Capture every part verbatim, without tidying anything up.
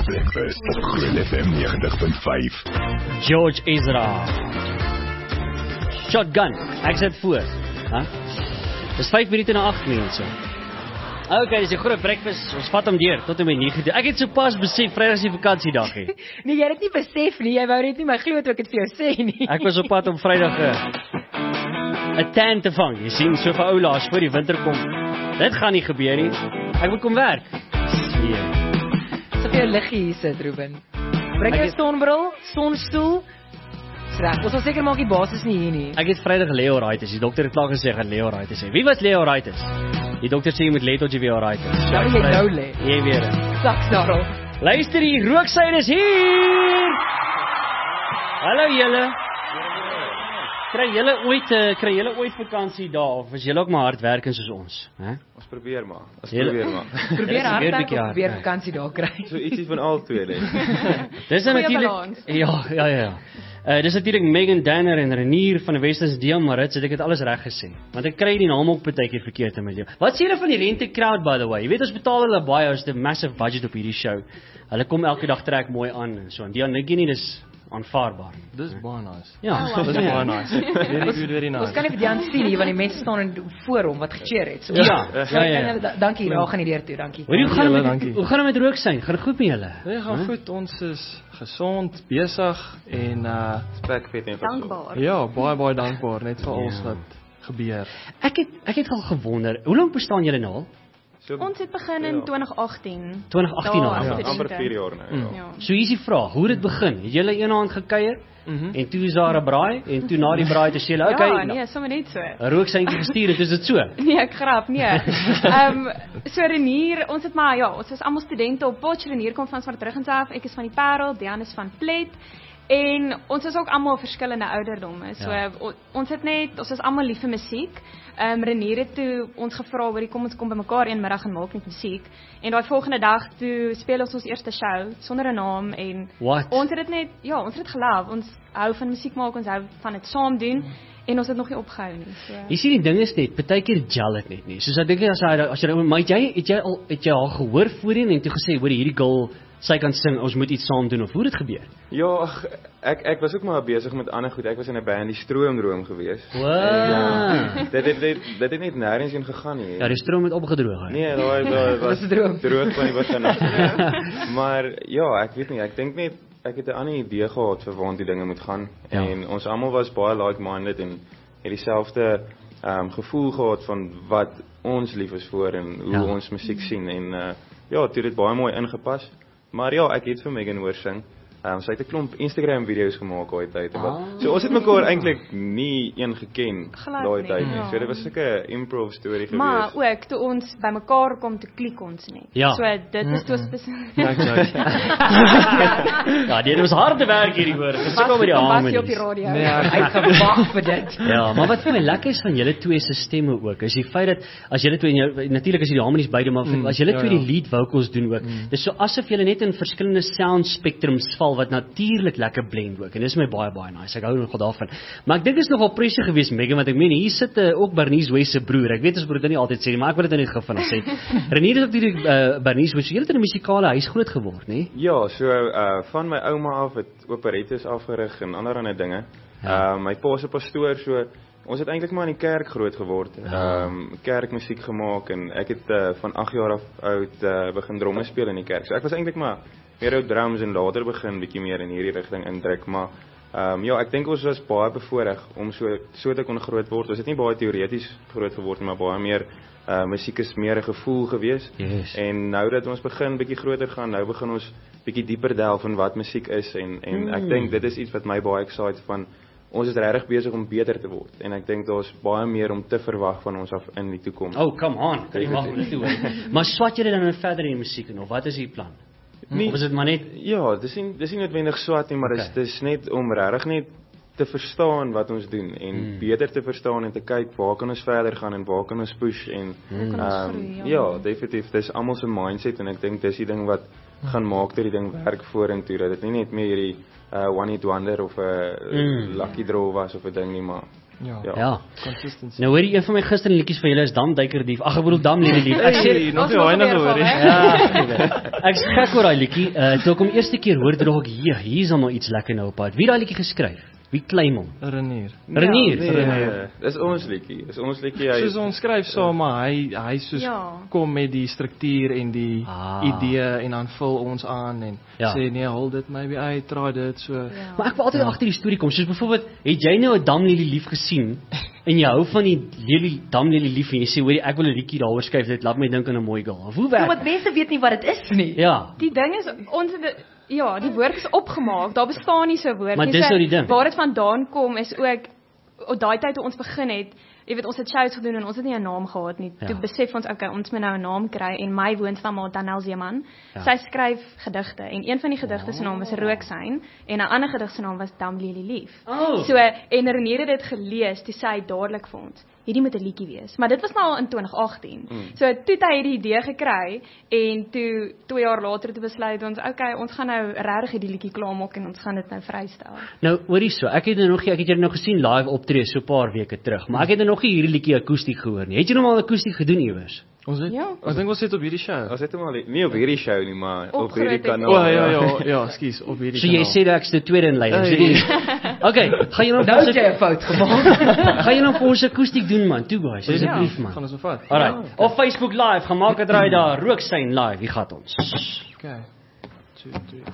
Breakfast op Groot F M negentig punt vyf. George Ezra. Shotgun. Ek sit voor. Huh? Dis vyf minute na agt mense. Okay, dis 'n groot breakfast. Ons vat hom deur tot en met nege. Ek het sopas besef Vrydag is die vakansiedag hier. Nee, jy het dit nie besef nie. Jy wou net nie my glo toe ek dit vir jou sê nie. Ek was op pad om Vrydag 'n 'n tan te vang. Jy sien, so vir ou laas voor die winter kom. Dit gaan nie gebeur nie. Ek moet kom werk. Nee. So vir jou liggie hier sit, Ruben. Bring jou sonbril, sonstoel. Reg, ons sal seker maak die basis nie hier nie. Ek het Vrydag leeoritis. Die dokter het klaar gesê ek gaan leeoritis hê. Wie was leeoritis? Die dokter sê jy moet lê tot jy weer alright is. Nou jy nou lê. Jy weer. Saksnarrel. Luister hier, Rooksyne is hier. Hallo julle. Kry julle ooit uh, kry julle ooit vakansie daar of is julle ook maar hard werkend soos ons, hè? Ons probeer maar. Ons Julle, probeer maar. Probeer hard werk of probeer vakansie daar kry. So ietsie van al twee dink. Dis natuurlik. Ja, ja, ja, ja. Uh, dis natuurlik Megan Danner en Renier van die Westers Deel Marit, so ek het alles reg gesê. Want ek kry die naam ook baie keer verkeerd in my lewe. Wat sê julle van die Rente Crowd by the way? Jy weet ons betaal hulle baie, ons het 'n massive budget op hierdie show. Hulle kom elke dag trek mooi aan en so. En Dion dink jy nie dis aanvaarbaar. Dis baie nice. Ja, oh, dis baie nice. Very good, very nice. Ons kan nie vir Dion sien hier want die mense staan in voor hom wat gecheer het. So ja, ja, ja, ja, ja. Dankie, daar gaan nie deur toe, dankie. Hoe gaan dit met hoe gaan dit met Rooksyn? Gaan goed met julle? Nee, gaan huh? goed. Ons is gesond, besig en uh spekvet en dankbaar. Ja, baie baie dankbaar net vir alles ja. wat gebeur. Ek het ek het al gewonder, hoe lank bestaan julle nou al? So, ons het begin in ja. twintig agtien. twintig agtien al. Ja, amper vier jaar nou. Mm. Ja. So hier is die vraag, hoe het dit begin? Het julle eendag gekuier? Mm -hmm. En toe is daar 'n braai en toe na die braai te sê, "Oké, ja, nee, sommer net so." 'n rooksyntjie gestuur het, is dit so? Nee, ek grap, nee. Ehm um, so Renier, ons het maar ja, ons was almal studente op Potch. Renier kom van Swartrugens af, ek is van die Parel, Dian is van Plet. En ons is ook almal verskillende ouderdomme. So ja. o, ons het net, ons is almal lief vir musiek. Ehm um, Renier het toe ons gevra, "Hoor, kom ons kom bymekaar een middag en maak net musiek." En daai volgende dag toe speel ons ons eerste show sonder 'n naam en What? ons het dit net, ja, ons het dit gelief. Ons hou van musiek maak, ons hou van dit saam doen. En ons het nog nie opgehou nie. So. Jy sien die ding is net, partykeer gel dit net nie. Soos ek dink as hy as jy maar jy het jy al het jy al gehoor voorheen en toe gesê, "Hoor, hierdie girl sy kan sing, ons moet iets saam doen," of hoe het dit gebeur? Ja, ach, ek ek was ook maar besig met ander goed. Ek was in 'n band, die Stroomdroom gewees. Wow. Ja, dit het dit dit het net nêrens heen gegaan nie. Ja, die stroom het opgedroog. He. Nee, daai daai was droog. Droog van die begin af. Maar ja, ek weet nie, ek dink net ek het 'n ander idee gehad vir waar die dinge moet gaan ja. en ons almal was baie like-minded en het dieselfde um, gevoel gehad van wat ons lief is vir en hoe ja. ons musiek sien en uh, ja, dit het baie mooi ingepas. Maar ja, ek het vir Megan hoor sing. Um, sy het 'n klomp Instagram video's gemaak ooit tyd. Ah. So ons het mekaar eintlik nie een geken daai tyd nie. Ja. So dit was 'n improv storie gewees. Maar ook toe ons bymekaar kom te klik ons net. Ja. So dit is toe spesifiek. Ja, dit was harde werk hierdie woord. Gesukkel met die harmonies. Op die radio. Nee, ek gewag vir dit. Ja, maar wat vir my lekker is van julle twee se stemme ook, is die feit dat as julle twee natuurlik is die harmonies beide, maar mm, as julle ja, twee ja. die lead vocals doen ook, mm. dis so asof julle net in verskillende sound spectrums val wat natuurlik lekker blend ook. En dis my baie baie nice. Ek hou nogal daarvan. Maar ek dink dit is nogal presies gewees Megan, want ek meen hier sit uh, ook Bernice West se broer. Ek weet ons moet dit nie altyd sê nie, maar ek wil dit net gou van sê. Renier is ook die uh, Bernice West. Jy het in 'n musikale huis groot geword, nê? Ja, so uh, van my ouma af het operettes afgerig en ander ander dinge. Ja. Uh, my pa se pastoor, so ons het eintlik maar in die kerk groot geword. Ehm ja. um, kerkmusiek gemaak en ek het uh, van agt jaar af oud uh, begin dromme speel in die kerk. So ek was eintlik maar meer ou drums en later begin bietjie meer in hierdie rigting indruk, maar ehm um, ja, ek dink ons was baie bevoorreg om so so te kon groot word. Ons het nie baie teoreties groot geword nie, maar baie meer uh, musiek is meer 'n gevoel gewees. Yes. En nou dat ons begin bietjie groter gaan, nou begin ons bietjie dieper delf in wat musiek is en en mm. ek dink dit is iets wat my baie excite van. Ons is regtig besig om beter te word en ek dink daar's baie meer om te verwag van ons af in die toekoms. Oh, come on. Ek wag net toe. Maar swat julle dan verder in die musiek en of wat is die plan? Nee, of is dit maar net ja, dis nie dis nie noodwendig swat nie, maar dis okay. dis net om regtig net te verstaan wat ons doen en hmm. beter te verstaan en te kyk waar kan ons verder gaan en waar kan ons push en hmm. um, ja, ja, definitief dis almal se mindset en ek dink dis die ding wat gaan maak dat die ding werk vorentoe, dat dit nie net meer hierdie uh, one hit wonder of 'n uh, mm. lucky draw was of 'n ding nie, maar Ja. Ja. Ja. Consistency. Nou hoor jy een van my gister liedjies van julle is Damduikerdief. Ag ek bedoel Damlelief. Ek sê Hey, nog nie weinig hoor. ja, ek is gek oor daai liedjie. Uh, toe ek hom eerste keer hoor, toe dink ek, "Ja, hier is al nou iets lekker nou op pad." Wie het daai liedjie geskryf? Wie claim hom? Renier. Renier. Nee, nee, dis ons liedjie. Dis ons liedjie. Hy Soos ons skryf saam, maar hy hy soos Ja. kom met die struktuur en die Ah. idee en dan vul ons aan en Ja. sê nee, hol dit maybe uit, try dit so. Ja. Maar ek wil altyd agter die storie kom. Soos byvoorbeeld, het jy nou 'n damlelie lief gesien en jy hou van die lelie damlelie lief en jy sê, "Hoor, ek wil 'n liedjie daaroor skryf. Dit laat my dink aan 'n mooi girl." Of hoe Ja, werk? want mense weet nie wat dit is nie. Ja. Die ding is ons het ja, die woord is opgemaak. Daar bestaan nie so 'n woord Maar nie. dis So, nou die ding. Waar dit vandaan kom is ook op daai tyd toe ons begin het. Jy weet ons het shows gedoen en ons het nie 'n naam gehad nie. Ja. Toe besef ons okay, ons moet nou 'n naam kry en my woonstamma Danel Zeeman. Ja. Sy skryf gedigte en een van die gedigte se naam was Rooksyn en 'n ander gedig se naam was Damlelie Lief. Oh. So en Renier het dit gelees, toe sê hy dadelik vir ons, hierdie moet 'n liedjie wees. Maar dit was nou al in twintig agtien. Mm. So toe het hy hierdie idee gekry en toe twee jaar later toe besluit ons, okay, ons gaan nou regtig hierdie liedjie klaarmaak en ons gaan dit nou vrystel. Nou, hoorie so, ek het nou nog ek het julle nou gesien live optree so 'n paar weke terug, maar ek het nou nog nie hierdie liedjie akoestiek gehoor nie. Het jy nou al akoestiek gedoen iewers? Ons het Ja. ek dink ons het op hierdie show. Ons het hom al nie op hierdie show nie, maar op, Op hierdie groot kanaal. O ja ja ja, ekskuus, op hierdie So jy sê dat ek's die tweede in lyn. So Hey. die Okay, gaan jy nou Nou het jy 'n fout gemaak. gaan jy nou vir ons akoestiek doen man? Toe guys, asseblief man. gaan ons vat. Alright. Op Facebook live, gaan maak 'n draai daar. Rooksyn live, hier gaan ons. Okay. two, three.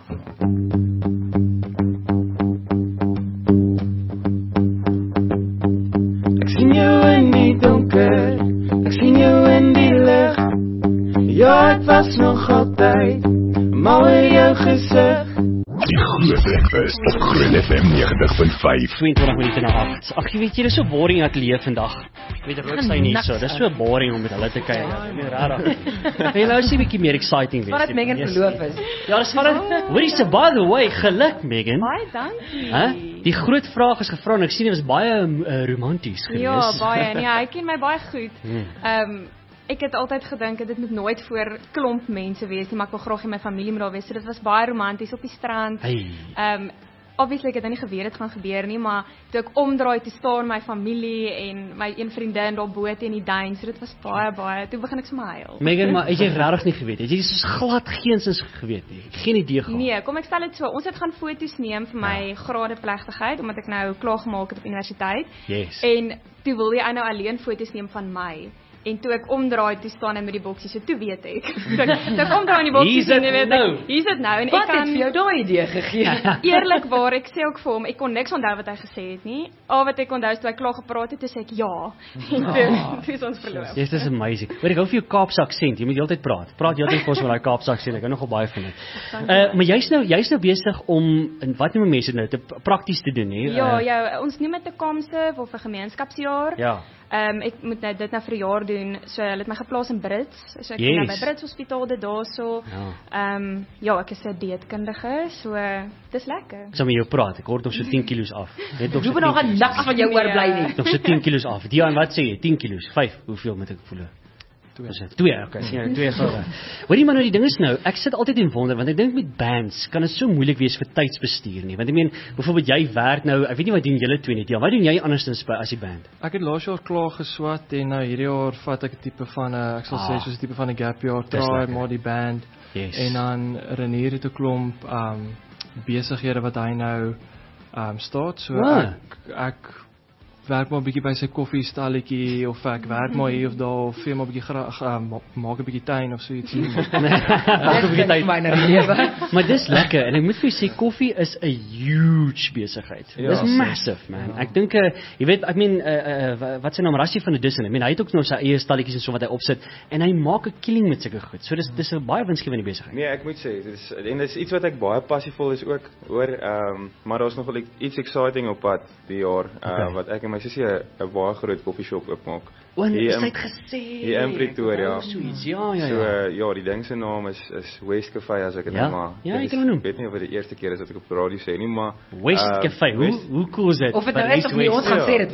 Ek sien jou in die donker, ek sien jou in die lig. Ja, het was nog altyd, maar oor jou gesig. Die Groot Breakfast op Groot F M negentig punt vyf. tweeëntwintig minute na agt. Ag, jy weet jy is so boring in ateljee vandag. Jy weet Rooksyn hier so. Dis so boring om met hulle te kyk. Ek weet regtig. Hey, nou is dit 'n bietjie meer exciting wees. Maar dat Megan verloof is. Ja, dis van hoorie se by the way, geluk Megan. Baie dankie. Hæ? Die groot vraag is gevra en ek sien dit was baie uh, romanties geweest. Ja, baie. Nee, hy ken my baie goed. Hmm. Ehm um, ek het altyd gedink dit moet nooit voor klomp mense wees nie, maar ek wil graag hê my familie moet daar wees. So dit was baie romanties op die strand. Hey. Ehm um, obviously ek het nou nie geweet dit gaan gebeur nie, maar toe ek omdraai toe staan my familie en my een vriendin daar bo teen die duin, so dit was baie baie. Toe begin ek sommer huil. Megan, maar het jy regtig nie geweet? Het jy soos glad geensins geweet nie? Geen idee gehad. Nee, kom ek stel dit so. Ons het gaan foto's neem vir my ja. gradeplegtigheid omdat ek nou klaar gemaak het op universiteit. Yes. En toe wil jy nou alleen foto's neem van my. En toe ek omdraai, toe staan hy met die boksie, so toe weet ek. Toe ek, toe ek omdraai in die boksie, Hier's sien, dit jy weet nou. ek, hier's dit nou. En Wat ek het kan vir jou daai idee gegee? eerlikwaar, ek sê ook vir hom, ek kon niks onthou wat hy gesê het nie. Al wat ek onthou is toe hy klaar gepraat het, toe sê ek ja. En toe, toe is ons verloof. Yes, dis amazing. Weet ek hou vir jou Kaapse aksent. Jy moet heeltyd praat. Praat heeltyd vir ons met daai Kaapse aksent. Ek hou nogal baie van dit. Uh, maar jy's nou jy's nou besig om en wat noem mense nou te prakties te doen, hè? Ja, Uh, ja, ons noem dit 'n Kaapse of 'n gemeenskapsjaar. Ja. Ehm um, ek moet nou dit nou vir 'n jaar doen. So hulle het my geplaas in Brits. So ek Yes. yes. nou by Brits Hospitaal dit daarso. Ja. Ehm um, ja, ek is 'n dieetkundige, so dis lekker. Ek sal met jou praat. Ek word nog so tien kilos af. Net nog so Ruben nog tien gaan kilos. niks van jou Nee. oorbly nie. Nog so tien kilos af. Dian, wat sê jy? tien kilos, vyf. Hoeveel moet ek voel? twee. twee, okay. Ja, twee gaan. Hoorie maar nou die ding is nou, ek sit altyd en wonder want ek dink met bands kan dit so moeilik wees vir tydsbestuur nie. Want ek meen, byvoorbeeld jy werk nou, ek weet nie wat doen julle twee nie. Ja, wat doen jy andersins by as die band? Ek het laas jaar klaar geswat en nou hierdie jaar vat ek 'n tipe van 'n ek sal Ah. sê soos 'n tipe van 'n gap jaar, Dis try lekker. maar die band. Yes. En dan Renier het 'n klomp um besighede wat hy nou um staat. So Ah. ek ek werk maar 'n bietjie by sy koffiestalletjie of ek werk maar hier of daar of vee maar 'n bietjie graag um, maak 'n bietjie tuin of so iets. Dis vir my nou lewe. Maar dis lekker en ek moet vir jou sê koffie is 'n huge besigheid. Ja, dis so. massive man. Ek dink uh, jy weet ek meen uh, uh, wat sy naam Rassie van die Dussen. Ek meen hy het ook nou sy eie stalletjies en so wat hy opsit en hy maak 'n killing met sulke goed. So dis dis 'n baie winsgewende besigheid. Nee, ek moet sê, dit is en dis iets wat ek baie passievol is ook oor ehm um, maar daar's nog wel iets exciting op pad die jaar uh, Okay. wat ek en my sussie 'n 'n baie groot koffieshop oopmaak. O, en Hier sy in- het gesê. hier in Pretoria. Oh, so iets. Ja, ja, So ja. uh, ja, die ding se naam is is West Cafe as ek dit Ja? nou maar. Ja, dit jy is- kan hom noem. Ek weet nie of dit die eerste keer is dat ek op die radio sê nie, maar West uh, Cafe. Hoe West, hoe cool is dit? Of dit But nou is East of nie, West. ons gaan Ja. sê dit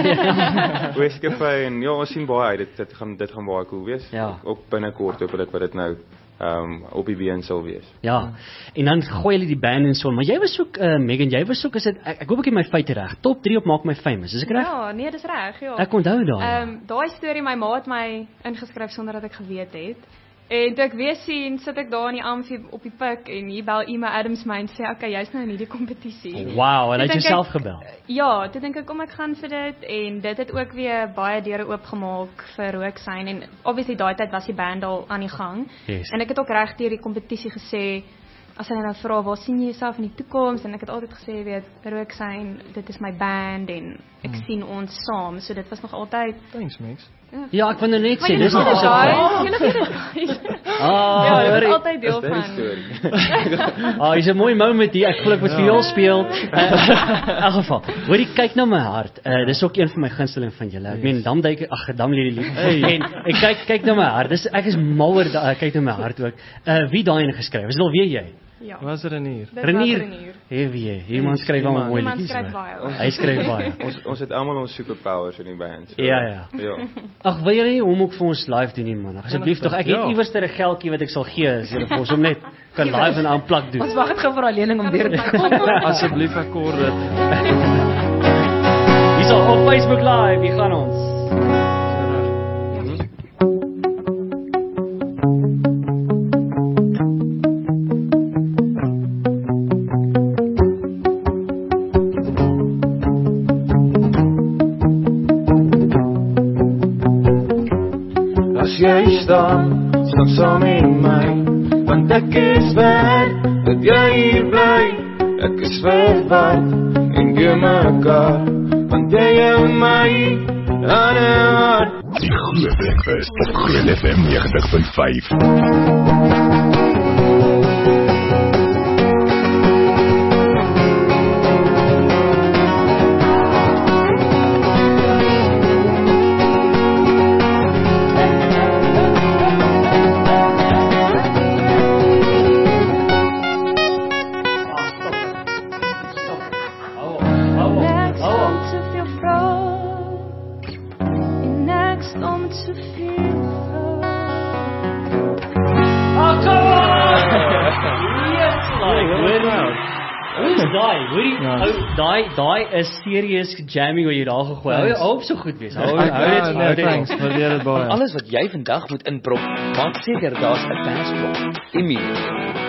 was. West Cafe en ja, ons sien baie uit. Dit dit gaan dit gaan baie cool wees. Ja. Ook binnekort hoop ek dat dit nou um, op die been sal wees. Ja, en dan gooi hulle die band en so, maar jy was ook, uh, Megan, jy was ook, is het, ek, ek hoop ek het my feite reg, top drie op Maak My Famous, is ek reg? Ja, nee, dis reg, ja. Ek onthou daai. Ehm um, daai storie, my ma het my ingeskryf sonder dat ek geweet het. En toe ek weer sien, sit ek daar in die amfie op die pik en hier bel Emma Adams my en sê, okay, jy's nou in hierdie kompetisie. Wow, en hy het Toe dink jouself ek- gebel. Ja, toe dink ek kom ek gaan vir dit en dit het ook weer baie deure oopgemaak vir Rooksyn en obviously daai tyd was die band al aan die gang. Yes. En ek het ook reg deur die kompetisie gesê, as hulle nou vra waar sien jy jouself in die toekoms en ek het altyd gesê, weet, Rooksyn, dit is my band en ek hmm. sien ons saam, so dit was nog altyd. Thanks, Max. Ja, ek wil nou net Maar sê, julle dis weet nog dit, so. guys. Julle weet dit. Ah, Ja, dit hoorie. is altyd deel Is dit van. die storie? Ah, is 'n mooi moment hier. Ek voel ek moet viool speel. Uh, in elk geval, hoorie, kyk na my hart. Uh, dis ook een van my gunsteling van julle. Ek meen Damduik, ag, Damlady lief. En ek kyk kyk na my hart. Dis ek is mal oor daai kyk na my hart ook. Uh, wie daai ene geskryf? Is dit al weer jy? Ja. Was Renier? Dit was Renier. Renier. Hewie, iemand skryf al mooi Iemand liedjies. skryf hoor. baie. Hy skryf baie. Ons ons het almal ons superpowers in die band. So, Ja, ja. Ja. Ag, wil jy nie hom ook vir ons live doen nie man? Asseblief tog. Ek het Ja. iewers 'n geldjie wat ek sal gee as jy vir ons hom net kan live en aanplak doen. Ons wag net gou vir haar lening om weer te kom. Asseblief ek hoor dit. Hierso op Facebook live, hier gaan ons. As jy staan, staan saam met my, want ek is werd dat jy hier bly. Ek is verward en jy mekaar, want jy hou my aan 'n hart. Die Groot Breakfast op Groot F M negentig punt vyf. Niks om te veel vrouw. Niks om te veel vrouw. Oh, come on! Yes, like, hoorie. Hoe is daai? Hoorie, Ja. ou, daai daai is serious jamming wat jy daar gegooi. Hou hou op so goed wees. Hou hou dit Ja, hou nee, dit. thanks, waardeer dit baie. Alles wat jy vandag moet inprop, maak seker daar's 'n persprop. Immediate.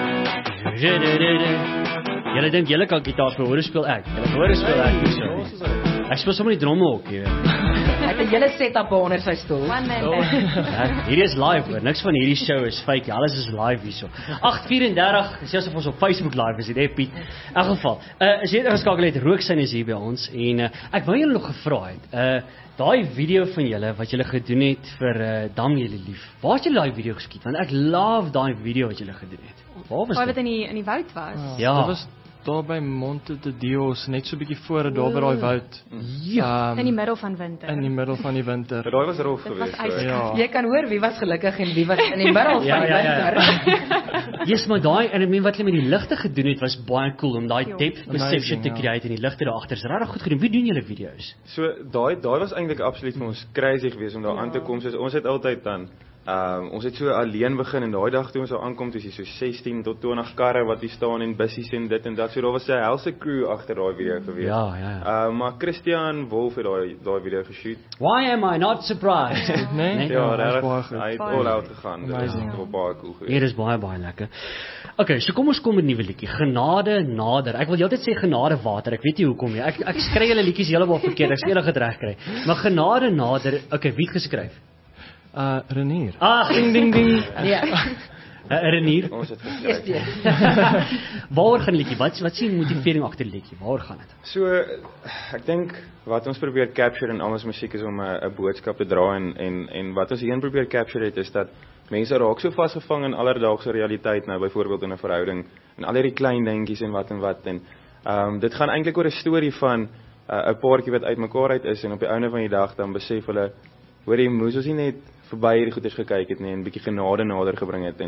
Julle dink julle kan gitaar speel, hoor speel ek. Julle hoor speel ek hierso. Ek speel sommer die dromme ook, jy weet. Hy het 'n hele setup onder sy stoel. One man band. Ja, hierdie is live hoor. Niks van hierdie show is fake. Alles is live hierso. agt vyf drie, dis asof ons op Facebook live is, dit Piet. In elk geval, uh as jy dit geskakel het, Rooksyn is hier by ons en uh, ek wou julle nog gevra het. Uh daai video van julle wat julle gedoen het vir uh Dam julle lief. Waar het julle daai video geskiet? Want ek love daai video wat julle gedoen het. Waar was Waar dit? wat in die in die woud was. Ja. Dit was daar by Monte de Dios, net so 'n bietjie voor daar by daai woud. Ja. Um, In die middel van winter. in die middel van die winter. Maar daai was rof Dit was geweest. so, Ja. Jy kan hoor wie was gelukkig en wie was in die middel van Ja, die ja, ja. winter. Yes, maar daai en ek meen wat hulle met die ligte gedoen het was baie cool om daai Ja. depth perception Amazing, te ja. create en die ligte daar agter is regtig goed gedoen. Wie doen julle video's? So daai daai was eintlik absoluut vir ons crazy geweest om daar aan te kom. So ons het altyd dan Um, ons het so alleen begin en daai dag toe ons daar aankom, dis hier so sestien tot twintig karre wat hier staan en bussies en dit en dat. So daar was 'n helse crew agter daai video gewees. Ja, ja, ja. Uh, maar Christian Wolf het daai daai video geshoot. Why am I not surprised? Nee? Nee? Ja, Ja, dat is regtig. baie goed. Hy het Baie all goed. out gegaan. Dit was Amazing. ja. baie cool Hier geweest. is baie baie lekker. Okay, so kom ons kom met 'n nuwe liedjie. Genade nader. Ek wil heeltyd sê genade water. Ek weet nie hoekom nie. Ek ek skry julle liedjies heeltemal verkeerd. Ek sê julle het reg kry. Maar genade nader. Okay, wie het geskryf? Uh Renier. Ag, ding ding ding. Ja. Uh, Renier. Ons het Yes, geskryf. yes. Waaroor gaan die liedjie? Wat wat sien motivering agter die liedjie? Waaroor gaan dit? So ek dink wat ons probeer capture in al ons musiek is om 'n 'n boodskap te dra en en en wat ons hierin probeer capture het is dat mense raak so vasgevang in alledaagse realiteit nou byvoorbeeld in 'n verhouding en al hierdie klein dingetjies en wat en wat en ehm um, dit gaan eintlik oor 'n storie van 'n uh, paartjie wat uitmekaar uit is en op die einde van die dag dan besef hulle hoor jy moes ons nie net verby hierdie goeders gekyk het nie en 'n bietjie genade nader gebring het en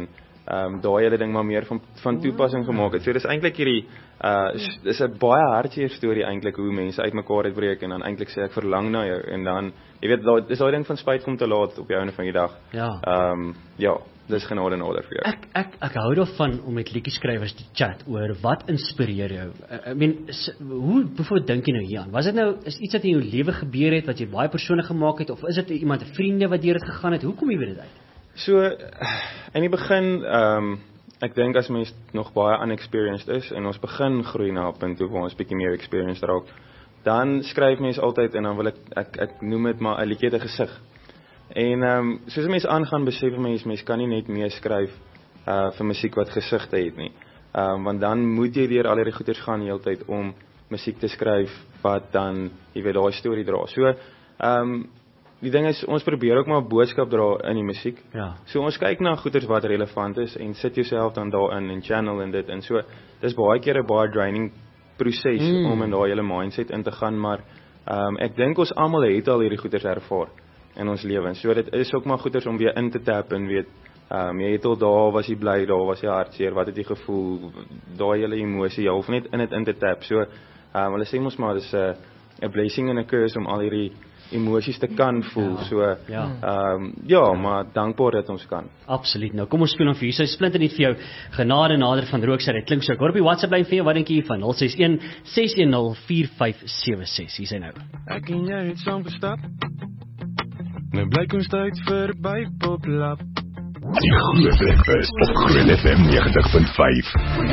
ehm um, daai hele ding maar meer van van toepassing gemaak het. So dis eintlik hierdie uh dis 'n baie hartseer storie eintlik hoe mense uitmekaar uitbreek en dan eintlik sê ek verlang na jou en dan jy weet daai dis daai ding van spyt kom te laat op die einde van die dag. Ja. Ehm um, ja, dis genade en nader vir jou. Ek ek ek hou daarvan om met liedjieskrywers te chat oor wat inspireer jou. I mean, is, hoe bijvoorbeeld dink jy nou hieraan? Was dit nou is iets wat in jou lewe gebeur het wat jy baie persoonlik gemaak het of is dit iemand 'n vriende wat deur dit gegaan het? Hoe kom jy by dit uit? So in die begin ehm um, ek dink as mens nog baie unexperienced is en ons begin groei na 'n punt toe waar ons bietjie meer experienced raak, dan skryf mens altyd en dan wil ek ek ek noem dit maar 'n liedjie te gesig. En ehm um, soos 'n mens aangaan besef mens mens kan nie net meer skryf uh vir musiek wat gesigte het nie. Ehm um, want dan moet jy deur al hierdie goeters gaan heeltyd om musiek te skryf wat dan jy weet daai storie dra. So ehm um, die ding is ons probeer ook maar 'n boodskap dra in die musiek. Ja. So ons kyk na goeters wat relevant is en sit jouself dan daarin en channel en dit en so. Dis baie keer 'n baie draining proses mm. om in daai hele mindset in te gaan, maar ehm um, ek dink ons almal het al hierdie goeters ervaar in ons lewens. So dit is ook maar goeters om weer in te tap en weet ehm um, jy het al daar was jy bly, daar was jy hartseer, wat het jy gevoel, daai hele emosie, jy hoef net in dit in te tap. So ehm um, hulle sê mos maar dis 'n 'n blessing and a curse om al hierdie emosies te kan voel. Ja. So ja, um, ja, maar dankbaar dat ons kan. Absoluut. Nou kom ons speel hom vir jou. Sy splinter net vir jou genade nader van Rookser. Dit klink so. Ek hoor op die WhatsApp lyn vir jou. Wat dink jy van nul ses een ses een nul vier vyf sewe ses? Hier is hy nou. Ek en jy het saam gestap. Nou blyk ons tyd verby poplap. Die Groene Breakfast op Groen F M negentig punt vyf.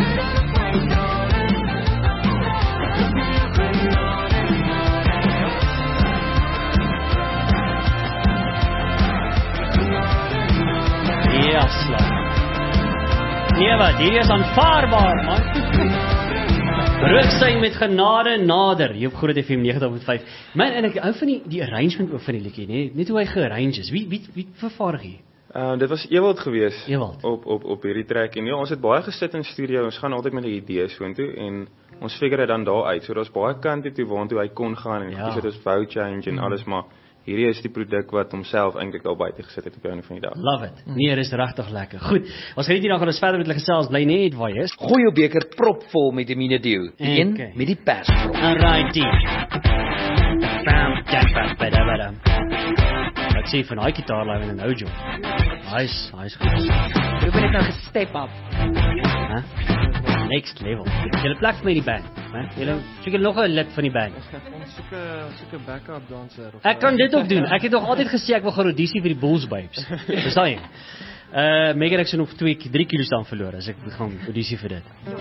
Ja, slag. Nee, wat, hier is aanvaarbaar, man. Rooksuin met genade nader, hier op Groot F M negentig punt vyf. Man, en ek hou van die, die arrangement ook van die liedjie, nee? Net hoe hy gearrange is. Wie, wie, wie vervaardig hier? Uh, dit was Ewald gewees Ewald. op op op hierdie track en ja, ons het baie gesit in studio. Ons gaan altyd met 'n idee soontoe en ons figure dit dan daar uit. So daar's baie kante toe waartoe hy kon gaan en ja. dis dit is wou change en alles, maar hierdie is die produk wat homself eintlik al buite gesit het op die einde van die dag. Love it. Nee, dit is regtig lekker. Goed. Ons gaan net hierna gaan ons verder met hulle gesels. Bly net waar jy is. Gooi jou beker propvol met Emine Dio. Die een Okay. met die persprop. Alright. Bam, jam, bam, bada, bada. Wat sê jy van daai gitaarlyn en 'n nou job? Hy's, hy's goed. Ruben het nou gestep up. Hæ? Next level. Julle plek vir my in die band, né? Julle soek nog 'n lid van die band. Ons soek 'n soek 'n backup danser of Ek kan dit ook doen. Ek het nog altyd gesê ek wil gaan audisie vir die Bulls Babes. Verstaan jy? Uh, Megan ek sien nog twee, drie kilo staan verloor as ek gaan audisie vir dit.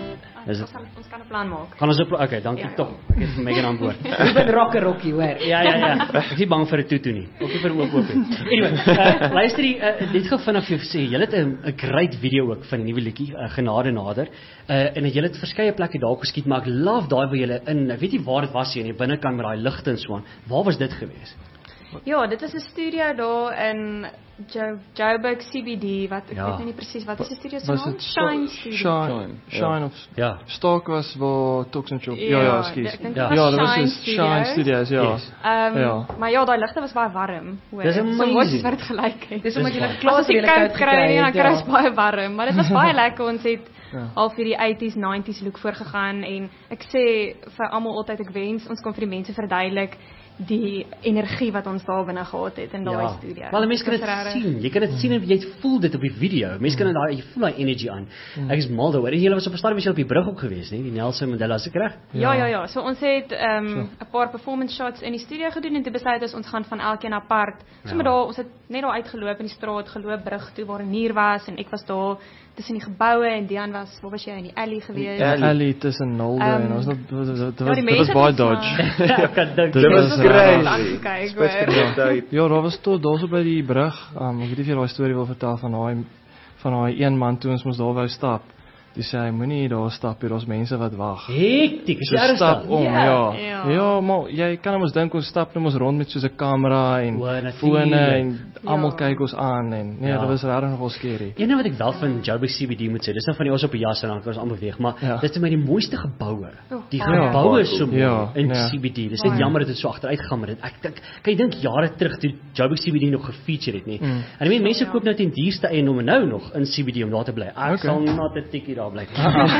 Is Ons dit? kan ons kan 'n plan maak. Gaan ons op okay, dankie Ja. tog. Ek het vir Megan antwoord. Ruben rock 'n rokkie, hoor. Ja ja ja. Ek is nie bang vir 'n tutu nie. Ook nie vir oop oop nie. Anyway, uh, luister hier, uh, dit gou vinnig vir jou sê. Julle het 'n 'n great video ook van die nuwe liedjie uh, Genade Nader. Uh, en julle het verskeie plekke daar geskiet, maar ek love daai waar julle in, ek weet nie waar dit was hier in die binnekant met daai ligte en so aan. Waar was dit gewees? Ja, dit was 'n studio daar in Jo Joburg C B D wat ek Ja. weet nou nie presies wat is die studio se was naam? dit Shine Studio. Shine, Shine, Shine of Ja. Stark was waar Tox and Chop. Ja Ja, ja, ekskuus. ek dink Ja. dit Ja, was dit was Shine dus Shine Studios. Studios, ja. Yes. Ehm Ja. maar ja, daai ligte was baie warm, hoor. Dis So amazing. mooi wat dit gelyk het. Dis omdat Dis jy waar. klaar As jy koud kry nie, dan kry jy ja. baie warm, maar dit was baie lekker. Ons het Ja. al vir die eighties, nineties look voorgegaan en ek sê vir almal altyd ek wens ons kon vir die mense verduidelik die energie wat ons daar binne gehad het in daai studio. Wel, mense kan dit Dit was regtig- sien. Jy kan dit sien en jy voel dit op die video. Mense kan dit daai jy voel daai energy aan. Ek is mal daaroor. En julle was op 'n stadium op die brug ook geweest, né? Die Nelson Mandela se reg. Ja, ja, ja. So ons het ehm um, 'n paar performance shots in die studio gedoen en toe besluit ons ons gaan van elkeen apart. So met Ja. daar ons het net daar uitgeloop in die straat, geloop brug toe waar 'n muur was en ek was daar tussen die geboue en Dian was, waar was jy in die alley gewees? Ja. Die alley tussen Nolde Ehm, en ons dit was dit ja, was die dit was mense baie het ons dodge. Ek kan dink. Dit Dit was was crazy. Kyk, Spits hoor. gedoen tyd. Ja, daar was tot daarso by die brug. Um, ek weet nie of jy daai storie wil vertel van daai van daai een man toe ons mos daar wou stap. Toe sê hy moenie daar stap hier, daar's mense wat wag. Hektiek, is So jy stap ernstig? om, Ja, ja. ja. Ja, maar jy kan mos dink ons stap net mos rond met soos 'n kamera en O, natuurlijk. fone en almal Ja. kyk ons aan en nee, Ja. dit was regtig nogal scary. Een ding wat ek wel van Joburg C B D moet sê, dis nou van die ons op die jas en dan kan ons almal beweeg, maar Ja. dit is my die mooiste geboue. Oh, Die Ja. geboue is so mooi Ja, in ja. C B D. Dis net jammer dat dit so agteruit gegaan het. Ek dink, kan jy dink jare terug toe Joburg C B D nog gefeature het nie. Mm. En die mense koop nou ten duurste eiendomme nou nog in C B D om daar te bly. Ek Okay. sal not 'n tikkie daar bly.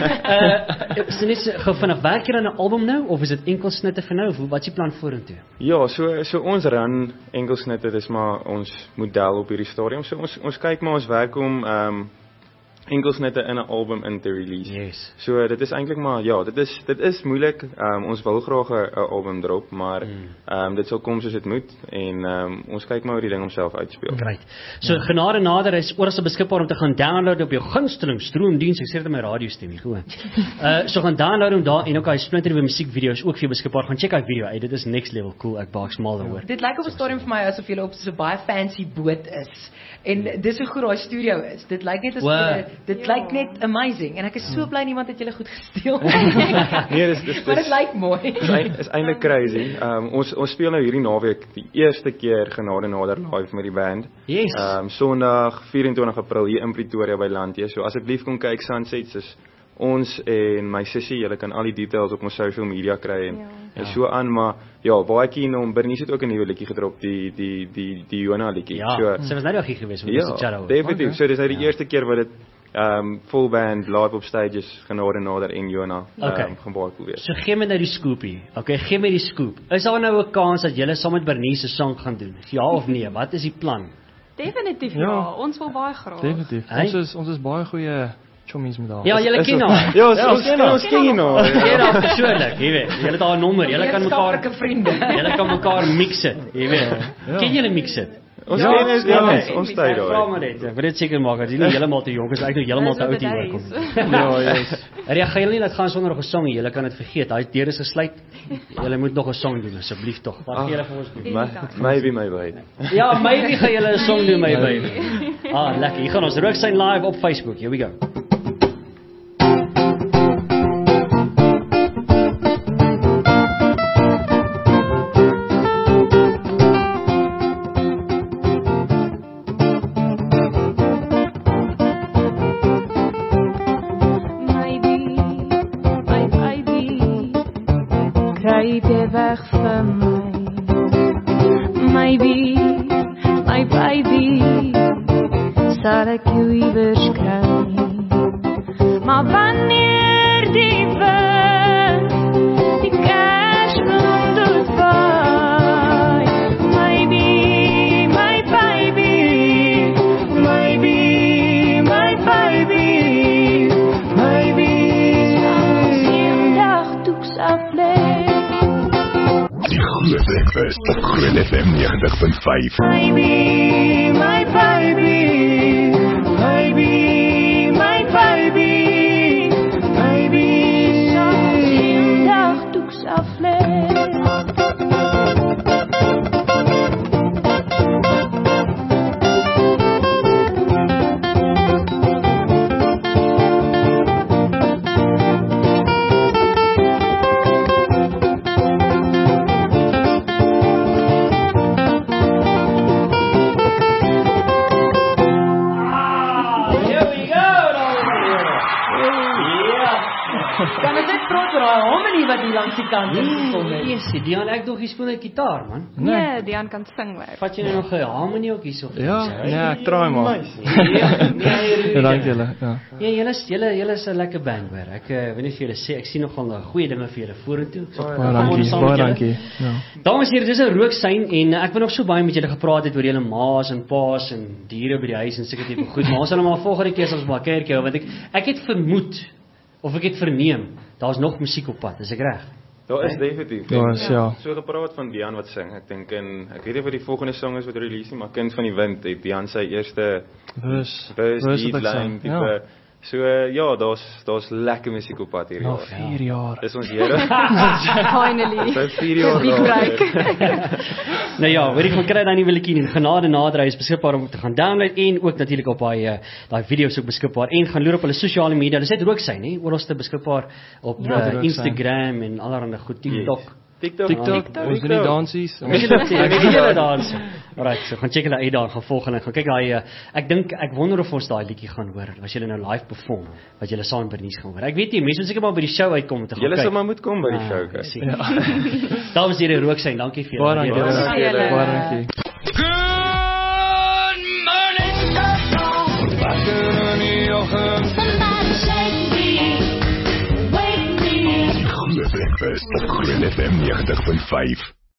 Uh, is dit net so- vanaf werk jy aan 'n album nou of is dit enkel snitte vir nou? Of wat is die plan vorentoe? Ja, so so ons run enkelsnitte, dis maar ons model op hierdie stadium. So ons ons kyk maar ons werk om ehm um, enkelsnitte in 'n album in te release. Yes. So dit is eintlik maar ja, dit is dit is moeilik. Ehm um, ons wil graag 'n album drop, maar ehm mm. um, dit sal kom soos dit moet en ehm um, ons kyk maar hoe die ding homself uitspeel. Great. So ja. Genade nader is oral beskikbaar om te gaan download op jou gunsteling stroomdiens. Ek sê dit in my radiostem hier, gewoon. Uh so gaan download hom daar en ook hy splinter nuwe musiekvideo's ook vir jou beskikbaar. Gaan check uit video uit. Dit is next level cool. Ek baaks mal daaroor. Dit lyk op 'n stadium vir my asof jy op so 'n baie fancy boot is. En dis hoe goed daai studio is. Dit lyk net asof Wow. dit lyk net amazing en ek is so bly niemand het julle goed gesteel. Nee, dis dis Maar dit dis lyk mooi. is eintlik is eintlik crazy. Ehm um, ons ons speel nou hierdie naweek die eerste keer Genade nader live met die band. Yes. Ehm um, Sondag vyf vier April hier in Pretoria by Landie. So asseblief kom kyk Sunsets is ons en my sussie, julle kan al die details op ons social media kry en Ja. en so aan, maar ja, baie keen om Bernice het ook 'n nuwe liedjie gedrop, die die die die Jonah liedjie. Ja, So sy was nou daar gewees met ja, die Shadow. definitief. Okay. So dis nou die Ja. eerste keer wat dit ehm um, full band live op stages Genade nader en Jonah Okay. um, gaan baie cool wees. So gee my nou die scoopie. Okay, gee my die scoop. Is daar nou 'n kans dat julle saam met Bernice 'n song gaan doen? Ja of nee? Wat is die plan? Definitief ja. Ja. Ons wil baie graag. Definitief. Hey. Ons is ons is baie goeie chommies met haar. Ja, julle Is ken ons- haar. Ja, ons Ja, ons ken ons ken hier nou. Jy daar persoonlik, jy weet. Julle het haar nommer. Julle kan mekaar Gemeenskaplike vriende. Julle kan mekaar mix dit, jy weet. Ja. Ken julle mix dit? Ons Ja, ken is ja, ja. ons ons tyd Vra daar. maar net. Ek wil net seker maak dat jy nie heeltemal te jonk is, ek nou heeltemal te oud hier hoor kom. Ja, yes. Ja, gaan julle nie laat gaan sonder nog 'n song nie. Julle kan dit vergeet. Daai deur is gesluit. Julle moet nog 'n song doen asseblief tog. Wat gee julle vir ons doen? My, maybe my baby. Ja, maybe gaan julle 'n song doen my baby. Ah, lekker. Hier gaan ons rook sy live op Facebook. Here we go. Maybe, my baby, kruip jy weg van my. Maybe, my baby, sal ek jou iewers kry. Maar wanneer die wind die kerstboom doet waai, maybe, my baby, maybe, my baby, maybe, eendag toeks aflê. Die Groot Breakfast op Groot F M negentig punt vyf. Maybe, my baby, maybe, my baby, maybe, eendag toeks aflê. Here we go. Ja. Kan ons net trots raai harmonie wat hier langs die kant ingekom het. Yes, Dian, ek dog jy speel net gitaar, man. Nee, Dian kan sing werk. Vat jy nou nog 'n harmonie ook hierso? Ja, nee, ek traai maar. Ja, nee, Ja, dankie julle. Ja. Ja, julle is julle julle is 'n lekker band hoor. Ek uh, weet nie vir julle sê, ek sien nogal uh, goeie dinge vir julle vorentoe. So, Baie dankie, baie dankie. Ja. Dames en here, dis 'n rooksyn en uh, ek wil nog so baie met julle gepraat het oor julle ma's en pa's en diere by die huis en seker tipe goed, maar ons sal nou maar volgende keer as ons maar kerkie hou want ek ek het vermoed of ek het verneem, daar's nog musiek op pad, is ek reg? Daar is definitief. Daar is, ja. So gepraat van Dian wat sing. Ek dink in ek weet nie wat die volgende song is wat release nie, maar Kind van die Wind het Dian sy eerste Rus. verse Rus wat ek line sê. tipe. Ja. So uh, ja, daar's daar's lekker musiek op pad hierdie Na jaar. vier jaar. Dis ons Here. Finally. Sy vier jaar Big daar. break. Nou ja, weet jy, gaan kry dan nie wil ek nie. Genade nader hy is beskikbaar om te gaan download en ook natuurlik op daai uh, daai video's ook beskikbaar en gaan loer op hulle sosiale media. Dis net rooksyn, hè? Oralste beskikbaar op Ja, uh, Rooksyn. Instagram en allerlei goed, TikTok. TikTok. TikTok, TikTok. ons doen die dansies. Weet julle weet julle dans? Alright, so gaan check hulle uit daar, gaan volg hulle, gaan kyk daai uh, ek dink ek wonder of ons daai liedjie gaan hoor as julle nou live perform, wat julle saam by Bernice gaan hoor. Ek weet nie, mense moet seker maar by die show uitkom om te gaan Julle kyk. sal maar moet kom by die show kyk. Ja. Dames en here, rook sy, dankie vir julle. Baie dankie. Dankie julle. Baie dankie. Groot breakfast op Groot F M ninety point five.